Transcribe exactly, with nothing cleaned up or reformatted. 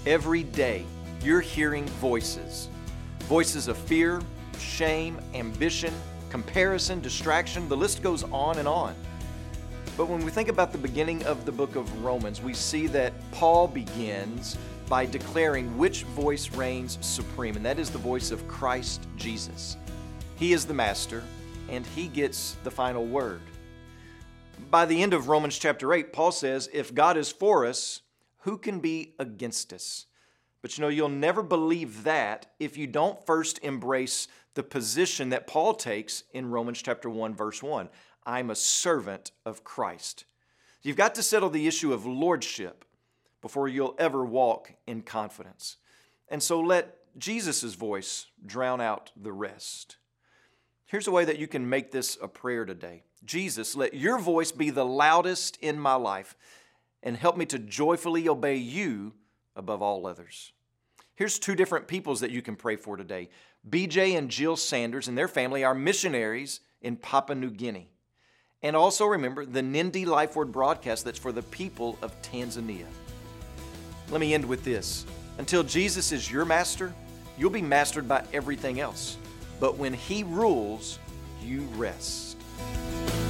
Every day, you're hearing voices. Voices of fear, shame, ambition, comparison, distraction, the list goes on and on. But when we think about the beginning of the book of Romans, we see that Paul begins by declaring which voice reigns supreme, and that is the voice of Christ Jesus. He is the master, and he gets the final word. By the end of Romans chapter eight, Paul says, if God is for us, who can be against us? But you know, you'll never believe that if you don't first embrace the position that Paul takes in Romans chapter one, verse one. I'm a servant of Christ. You've got to settle the issue of lordship before you'll ever walk in confidence. And so let Jesus' voice drown out the rest. Here's a way that you can make this a prayer today. Jesus, let your voice be the loudest in my life and help me to joyfully obey you above all others. Here's two different peoples that you can pray for today. B J and Jill Sanders and their family are missionaries in Papua New Guinea. And also remember the Nindi Life Word broadcast that's for the people of Tanzania. Let me end with this. Until Jesus is your master, you'll be mastered by everything else. But when He rules, you rest.